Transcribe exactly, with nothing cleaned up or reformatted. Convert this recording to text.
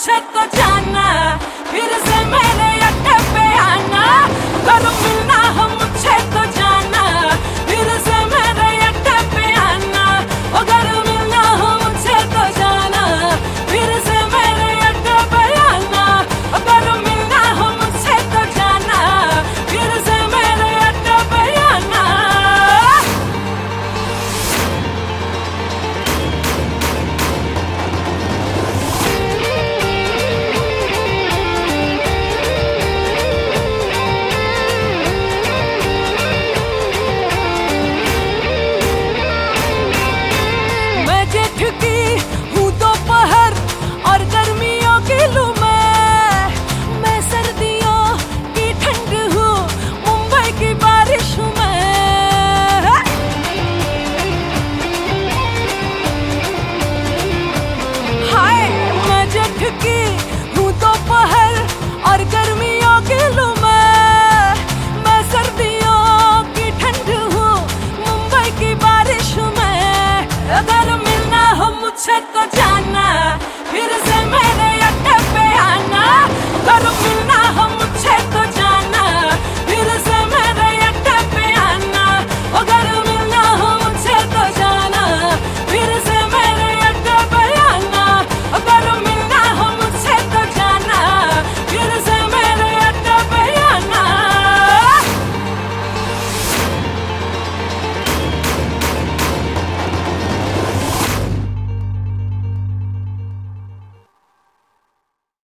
मुझसे तो जाना, फिर से मेरे अड्डे पे आना। अगर मिलना हो मुझसे तो जाना, फिर से मेरे अड्डे पे आना। अगर मिलना हो मुझसे तो जाना, फिर से मेरे अड्डे पे आना। अगर मिलना हो मुझसे तो जाना, फिर से मेरे अड्डे पे आना। हूँ दोपहर और गर्मियों की लू मैं मैं सर्दियों की ठंड हूँ, मुंबई की बारिश हूँ मैं। हाय मैं जेठ की हूँ दोपहर और गर्मियों की लू मैं मैं सर्दियों की ठंड हूँ, मुंबई की बारिश हूँ मैं। अगर मिलना हो मुझसे तो